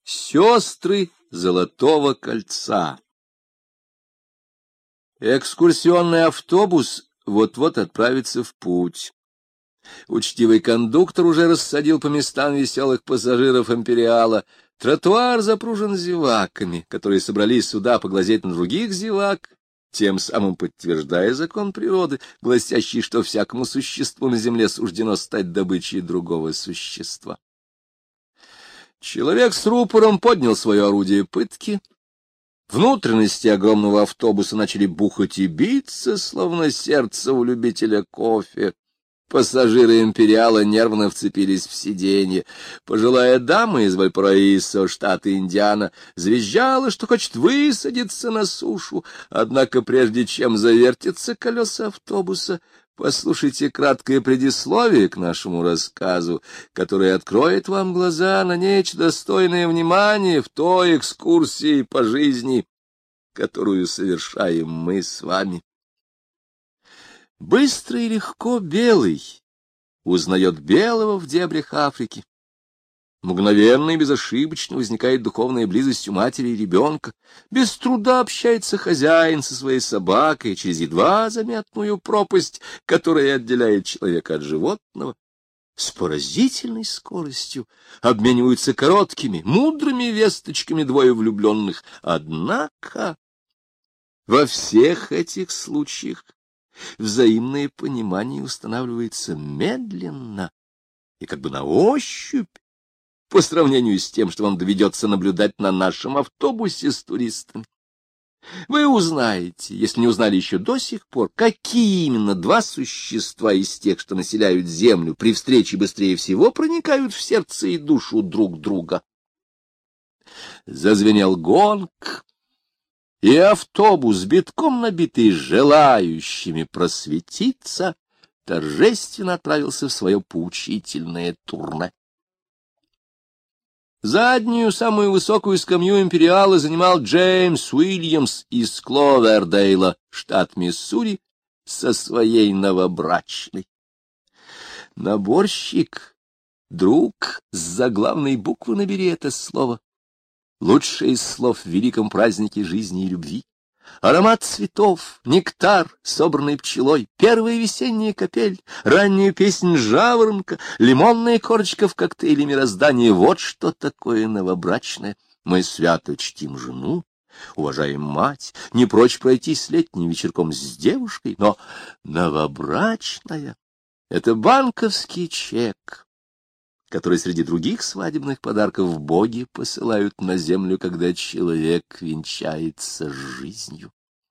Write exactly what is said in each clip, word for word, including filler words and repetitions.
Сестры Золотого кольца. Экскурсионный автобус вот-вот отправится в путь. Учтивый кондуктор уже рассадил по местам веселых пассажиров «Империала». Тротуар запружен зеваками, которые собрались сюда поглазеть на других зевак, тем самым подтверждая закон природы, гласящий, что всякому существу на земле суждено стать добычей другого существа. Человек с рупором поднял свое орудие пытки. Внутренности огромного автобуса начали бухать и биться, словно сердце у любителя кофе. Пассажиры «Империала» нервно вцепились в сиденье. Пожилая дама из Вальпараисо, штата Индиана, завизжала, что хочет высадиться на сушу. Однако прежде чем завертятся колеса автобуса, послушайте краткое предисловие к нашему рассказу, которое откроет вам глаза на нечто достойное внимания в той экскурсии по жизни, которую совершаем мы с вами. Быстро и легко белый узнает белого в дебрях Африки. Мгновенно и безошибочно возникает духовная близость у матери и ребенка. Без труда общается хозяин со своей собакой через едва заметную пропасть, которая отделяет человека от животного. С поразительной скоростью обмениваются короткими, мудрыми весточками двое влюбленных. Однако во всех этих случаях взаимное понимание устанавливается медленно и как бы на ощупь, по сравнению с тем, что вам доведется наблюдать на нашем автобусе с туристами. Вы узнаете, если не узнали еще до сих пор, какие именно два существа из тех, что населяют Землю, при встрече быстрее всего проникают в сердце и душу друг друга. Зазвенел гонг, и автобус, битком набитый желающими просветиться, торжественно отправился в свое поучительное турне. Заднюю, самую высокую скамью «Империала» занимал Джеймс Уильямс из Кловердейла, штат Миссури, со своей новобрачной. Наборщик, друг, с заглавной буквы набери это слово. Лучшее из слов в великом празднике жизни и любви. Аромат цветов, нектар, собранный пчелой, первая весенняя капель, ранняя песнь жаворонка, лимонная корочка в коктейле мироздания — вот что такое новобрачное. Мы свято чтим жену, уважаем мать, не прочь пройтись летним вечерком с девушкой, но новобрачная — это банковский чек, который среди других свадебных подарков боги посылают на землю, когда человек венчается с жизнью.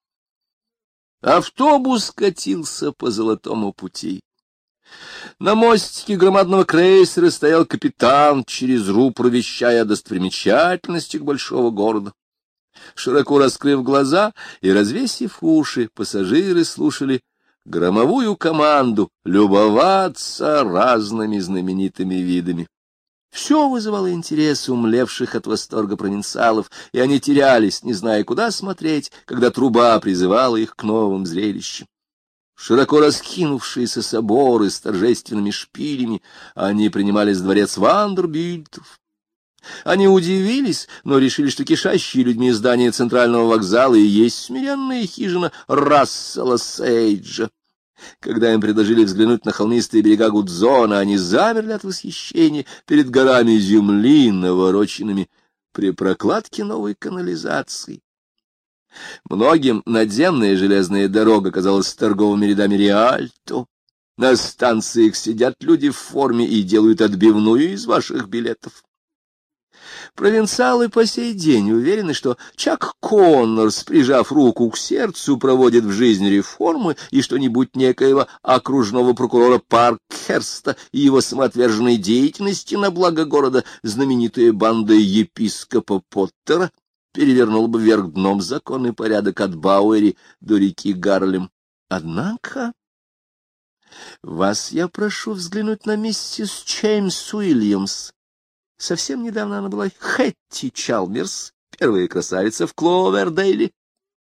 Автобус катился по золотому пути. На мостике громадного крейсера стоял капитан, через рупор вещая о достопримечательностях большого города. Широко раскрыв глаза и развесив уши, пассажиры слушали громовую команду любоваться разными знаменитыми видами. Все вызывало интерес у млевших от восторга провинциалов, и они терялись, не зная, куда смотреть, когда труба призывала их к новым зрелищам. Широко раскинувшиеся соборы с торжественными шпилями, они принимали за дворец Вандербильтов. Они удивились, но решили, что кишащие людьми здания центрального вокзала и есть смиренная хижина Рассела Сейджа. Когда им предложили взглянуть на холмистые берега Гудзона, они замерли от восхищения перед горами земли, навороченными при прокладке новой канализации. Многим надземная железная дорога казалась торговыми рядами Риальто. На станциях сидят люди в форме и делают отбивную из ваших билетов. Провинциалы по сей день уверены, что Чак Коннорс, прижав руку к сердцу, проводит в жизнь реформы, и что не будь некоего окружного прокурора Паркхерста и его самоотверженной деятельности на благо города, знаменитая банда епископа Поттера перевернула бы вверх дном закон и порядок от Бауэри до реки Гарлем. Однако вас я прошу взглянуть на миссис Джеймс Уильямс. Совсем недавно она была Хэтти Чалмерс, первая красавица в Кловердейле.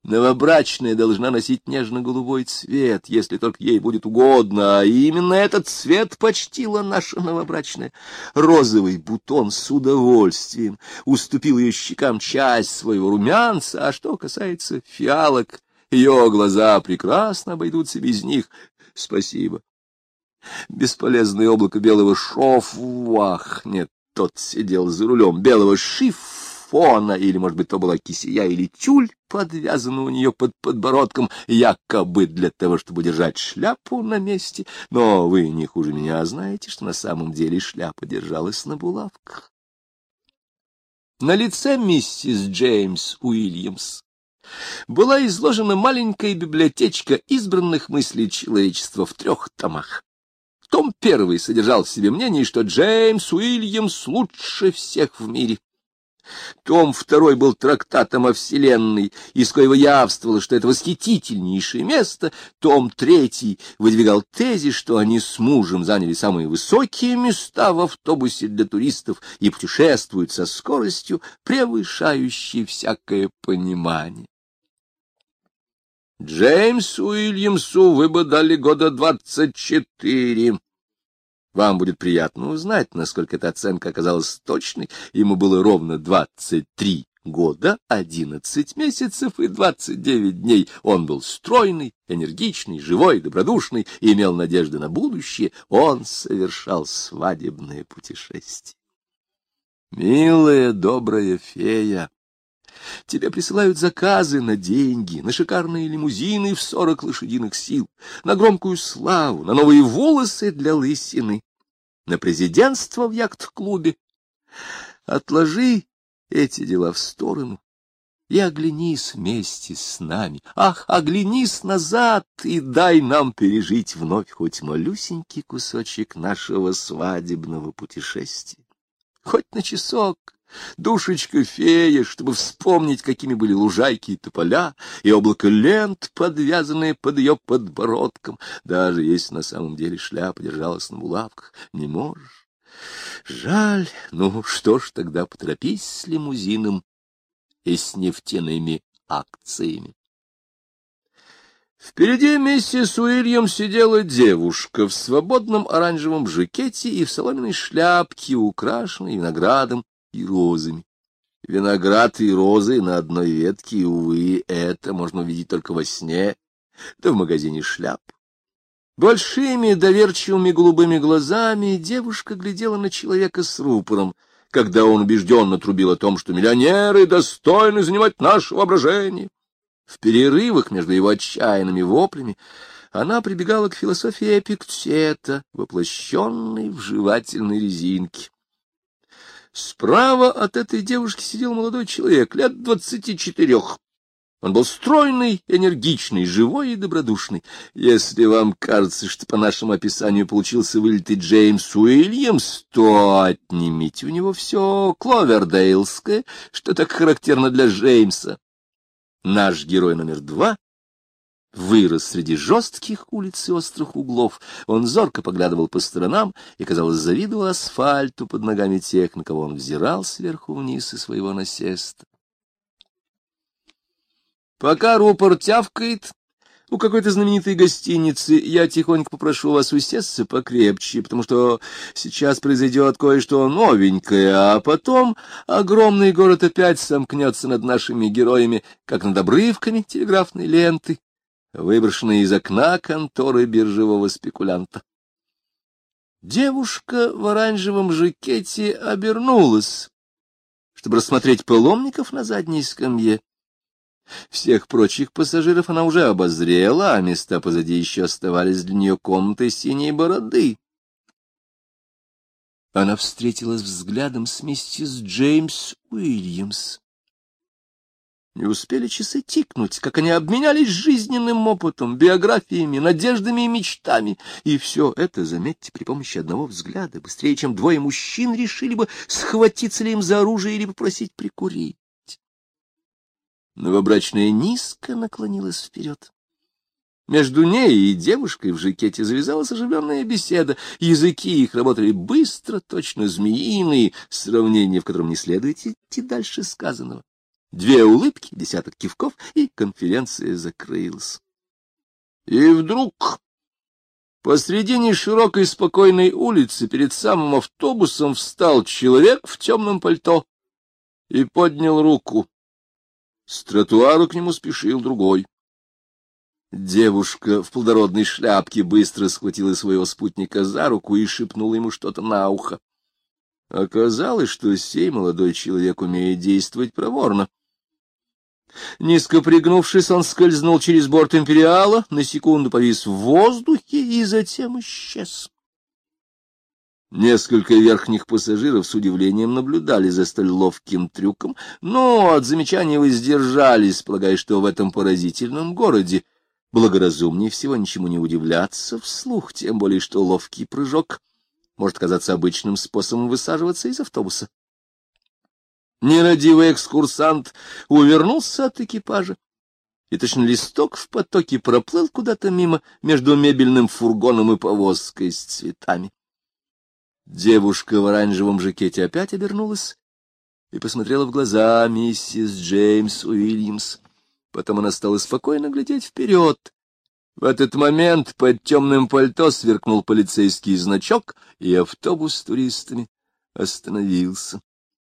Новобрачная должна носить нежно-голубой цвет, если только ей будет угодно, а именно этот цвет почтила наша новобрачная. Розовый бутон с удовольствием уступил ее щекам часть своего румянца, а что касается фиалок, ее глаза прекрасно обойдутся без них. Спасибо. Бесполезное облако белого шоф, нет, тот сидел за рулем, белого шифона, или, может быть, то была кисея или тюль, подвязана у нее под подбородком, якобы для того, чтобы держать шляпу на месте. Но вы не хуже меня знаете, что на самом деле шляпа держалась на булавках. На лице миссис Джеймс Уильямс была изложена маленькая библиотечка избранных мыслей человечества в трех томах. Том первый содержал в себе мнение, что Джеймс Уильямс лучше всех в мире. Том второй был трактатом о Вселенной, из коего явствовало, что это восхитительнейшее место. Том третий выдвигал тезис, что они с мужем заняли самые высокие места в автобусе для туристов и путешествуют со скоростью, превышающей всякое понимание. Джеймсу Уильямсу вы бы дали года двадцать четыре. Вам будет приятно узнать, насколько эта оценка оказалась точной. Ему было ровно двадцать три года, одиннадцать месяцев и двадцать девять дней. Он был стройный, энергичный, живой, добродушный и имел надежды на будущее. Он совершал свадебное путешествие. Милая, добрая фея, тебе присылают заказы на деньги, на шикарные лимузины в сорок лошадиных сил, на громкую славу, на новые волосы для лысины, на президентство в яхт-клубе. Отложи эти дела в сторону и оглянись вместе с нами. Ах, оглянись назад и дай нам пережить вновь хоть малюсенький кусочек нашего свадебного путешествия. Хоть на часок. Душечка фея, чтобы вспомнить, какими были лужайки и тополя, и облако лент, подвязанное под ее подбородком, даже если на самом деле шляпа держалась на булавках. Не можешь. Жаль. Ну, что ж, тогда поторопись с лимузином и с нефтяными акциями. Впереди миссис Уильямс сидела девушка в свободном оранжевом жакете и в соломенной шляпке, украшенной виноградом и розами. Виноград и розы на одной ветке, и, увы, это можно увидеть только во сне, да в магазине шляп. Большими доверчивыми голубыми глазами девушка глядела на человека с рупором, когда он убежденно трубил о том, что миллионеры достойны занимать наше воображение. В перерывах между его отчаянными воплями она прибегала к философии Эпиктета, воплощенной в жевательной резинке. Справа от этой девушки сидел молодой человек, лет двадцати четырех. Он был стройный, энергичный, живой и добродушный. Если вам кажется, что по нашему описанию получился вылитый Джеймс Уильямс, то отнимите у него все кловердейлское, что так характерно для Джеймса. Наш герой номер два вырос среди жестких улиц и острых углов. Он зорко поглядывал по сторонам и, казалось, завидовал асфальту под ногами тех, на кого он взирал сверху вниз из своего насеста. Пока рупор тявкает у какой-то знаменитой гостиницы, я тихонько попрошу вас усесться покрепче, потому что сейчас произойдет кое-что новенькое, а потом огромный город опять сомкнется над нашими героями, как над обрывками телеграфной ленты, выброшенные из окна конторы биржевого спекулянта. Девушка в оранжевом жакете обернулась, чтобы рассмотреть паломников на задней скамье. Всех прочих пассажиров она уже обозрела, а места позади еще оставались для нее комнатой синей бороды. Она встретилась взглядом с миссис Джеймс Уильямс. Не успели часы тикнуть, как они обменялись жизненным опытом, биографиями, надеждами и мечтами. И все это, заметьте, при помощи одного взгляда, быстрее, чем двое мужчин решили бы, схватиться ли им за оружие или попросить прикурить. Новобрачная низко наклонилась вперед. Между ней и девушкой в жакете завязалась оживленная беседа. Языки их работали быстро, точно змеиные, сравнение, в котором не следует идти дальше сказанного. Две улыбки, десяток кивков, и конференция закрылась. И вдруг посредине широкой спокойной улицы перед самым автобусом встал человек в темном пальто и поднял руку. С тротуара к нему спешил другой. Девушка в плодородной шляпке быстро схватила своего спутника за руку и шепнула ему что-то на ухо. Оказалось, что сей молодой человек умеет действовать проворно. Низко пригнувшись, он скользнул через борт «Империала», на секунду повис в воздухе и затем исчез. Несколько верхних пассажиров с удивлением наблюдали за столь ловким трюком, но от замечаний воздержались, полагая, что в этом поразительном городе благоразумнее всего ничему не удивляться вслух, тем более что ловкий прыжок может казаться обычным способом высаживаться из автобуса. Нерадивый экскурсант увернулся от экипажа, и точно листок в потоке проплыл куда-то мимо между мебельным фургоном и повозкой с цветами. Девушка в оранжевом жакете опять обернулась и посмотрела в глаза миссис Джеймс Уильямс. Потом она стала спокойно глядеть вперед. В этот момент под темным пальто сверкнул полицейский значок, и автобус с туристами остановился.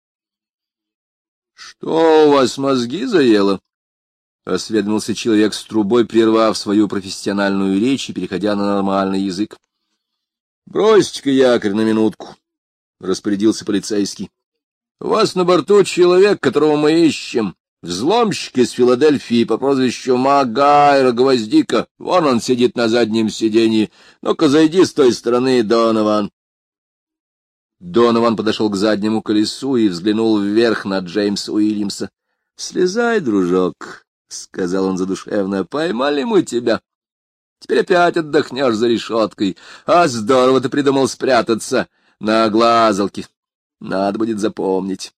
— Что у вас, мозги заело? — осведомился человек с трубой, прервав свою профессиональную речь и переходя на нормальный язык. — Бросьте-ка якорь на минутку, — распорядился полицейский. — У вас на борту человек, которого мы ищем. Взломщик из Филадельфии по прозвищу Магайра Гвоздика. Вон он сидит на заднем сиденье. Ну-ка, зайди с той стороны, Донован. Донован подошел к заднему колесу и взглянул вверх на Джеймса Уильямса. — Слезай, дружок, — сказал он задушевно, — поймали мы тебя. Теперь опять отдохнешь за решеткой. А здорово ты придумал спрятаться на глазалке. Надо будет запомнить.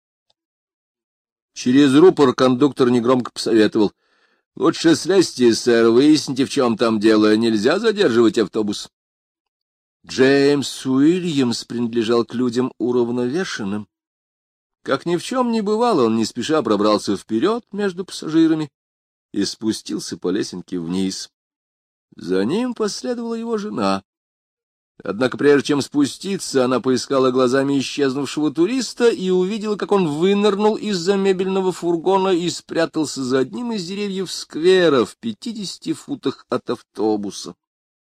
Через рупор кондуктор негромко посоветовал. — Лучше слезьте, сэр, выясните, в чем там дело. Нельзя задерживать автобус. Джеймс Уильямс принадлежал к людям уравновешенным. Как ни в чем не бывало, он не спеша пробрался вперед между пассажирами и спустился по лесенке вниз. За ним последовала его жена. Однако прежде чем спуститься, она поискала глазами исчезнувшего туриста и увидела, как он вынырнул из-за мебельного фургона и спрятался за одним из деревьев сквера в пятидесяти футах от автобуса.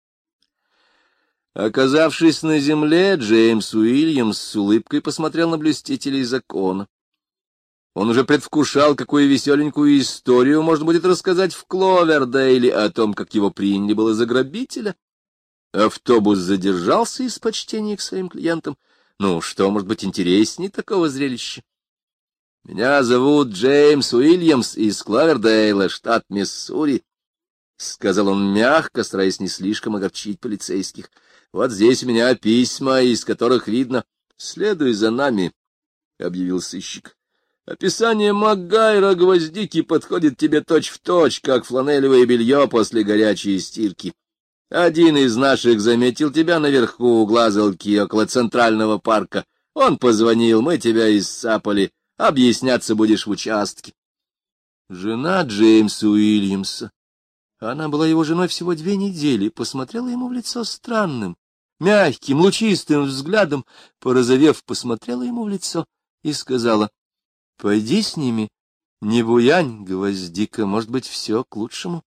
Оказавшись на земле, Джеймс Уильямс с улыбкой посмотрел на блюстителей закона. Он уже предвкушал, какую веселенькую историю можно будет рассказать в Кловердейле о том, как его приняли было за грабителя. Автобус задержался из почтения к своим клиентам. Ну, что может быть интереснее такого зрелища? — Меня зовут Джеймс Уильямс из Кловердейла, штат Миссури, — сказал он мягко, стараясь не слишком огорчить полицейских. — Вот здесь у меня письма, из которых видно. — Следуй за нами, — объявил сыщик. — Описание Магайра Гвоздики подходит тебе точь-в-точь, как фланелевое белье после горячей стирки. Один из наших заметил тебя наверху у глазалки около Центрального парка. Он позвонил, мы тебя иссапали. Объясняться будешь в участке. Жена Джеймса Уильямса, она была его женой всего две недели, посмотрела ему в лицо странным, мягким, лучистым взглядом, порозовев, посмотрела ему в лицо и сказала: — Пойди с ними, не буянь, Гвоздика, может быть, все к лучшему.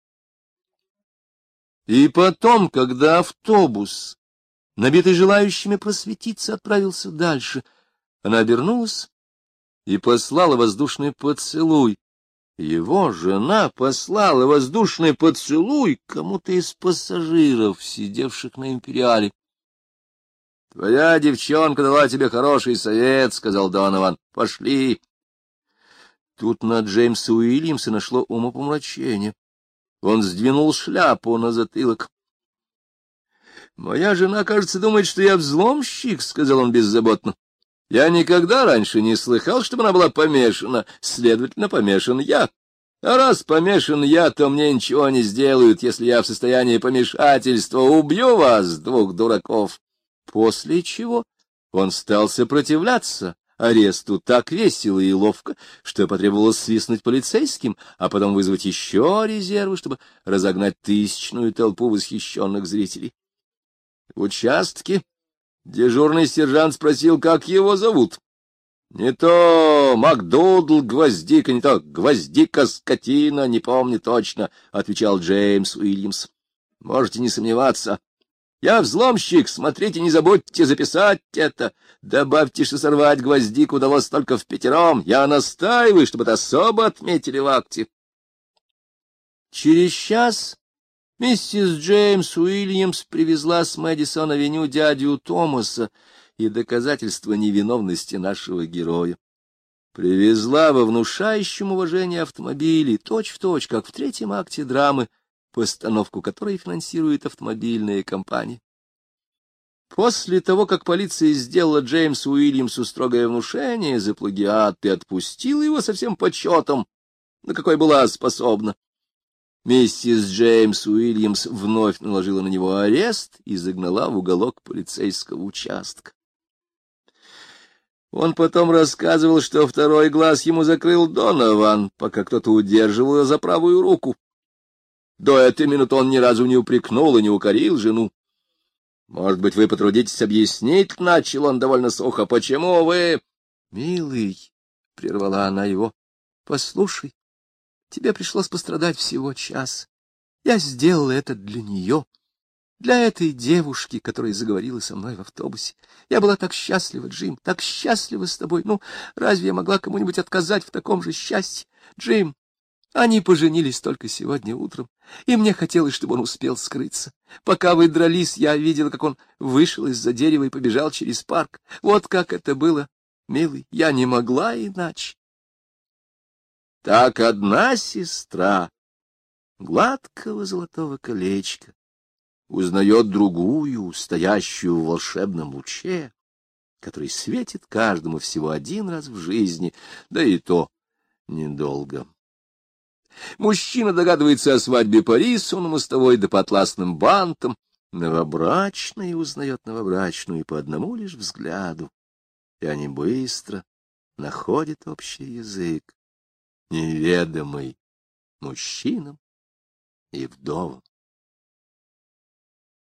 И потом, когда автобус, набитый желающими просветиться, отправился дальше, она обернулась и послала воздушный поцелуй. Его жена послала воздушный поцелуй кому-то из пассажиров, сидевших на «Империале». — Твоя девчонка дала тебе хороший совет, — сказал Донован. — Пошли. Тут на Джеймса Уильямса нашло умопомрачение. Он сдвинул шляпу на затылок. — Моя жена, кажется, думает, что я взломщик, — сказал он беззаботно. — Я никогда раньше не слыхал, чтобы она была помешана, следовательно, помешан я. А раз помешан я, то мне ничего не сделают, если я в состоянии помешательства убью вас, двух дураков. После чего он стал сопротивляться аресту так весело и ловко, что потребовалось свистнуть полицейским, а потом вызвать еще резервы, чтобы разогнать тысячную толпу восхищенных зрителей. В участке дежурный сержант спросил, как его зовут. Не то Макдудл Гвоздика, не то Гвоздика скотина, не помню точно, — отвечал Джеймс Уильямс. — Можете не сомневаться. Я взломщик, смотрите, не забудьте записать это. Добавьте, что сорвать Гвоздику удалось только впятером. Я настаиваю, чтобы это особо отметили в акте. Через час миссис Джеймс Уильямс привезла с Мэдисон-авеню дядю Томаса и доказательства невиновности нашего героя. Привезла во внушающем уважении автомобиле, точь-в-точь, как в третьем акте драмы, постановку которой финансирует автомобильная компания. После того, как полиция сделала Джеймсу Уильямсу строгое внушение за плагиат и отпустила его со всем почетом, на какой была способна, миссис Джеймс Уильямс вновь наложила на него арест и загнала в уголок полицейского участка. Он потом рассказывал, что второй глаз ему закрыл Донован, пока кто-то удерживал ее за правую руку. До этой минуты он ни разу не упрекнул и не укорил жену. — Может быть, вы потрудитесь объяснить, — начал он довольно сухо, — почему вы... — Милый, — прервала она его, — послушай, тебе пришлось пострадать всего час. Я сделала это для нее, для этой девушки, которая заговорила со мной в автобусе. Я была так счастлива, Джим, так счастлива с тобой. Ну, разве я могла кому-нибудь отказать в таком же счастье? Джим, они поженились только сегодня утром, и мне хотелось, чтобы он успел скрыться. Пока вы дрались, я видела, как он вышел из-за дерева и побежал через парк. Вот как это было, милый, я не могла иначе. Так одна сестра гладкого золотого колечка узнает другую, стоящую в волшебном луче, который светит каждому всего один раз в жизни, да и то недолго. Мужчина догадывается о свадьбе по рису на мостовой да по атласным бантам, новобрачный узнает новобрачную по одному лишь взгляду, и они быстро находят общий язык, неведомый мужчинам и вдовам.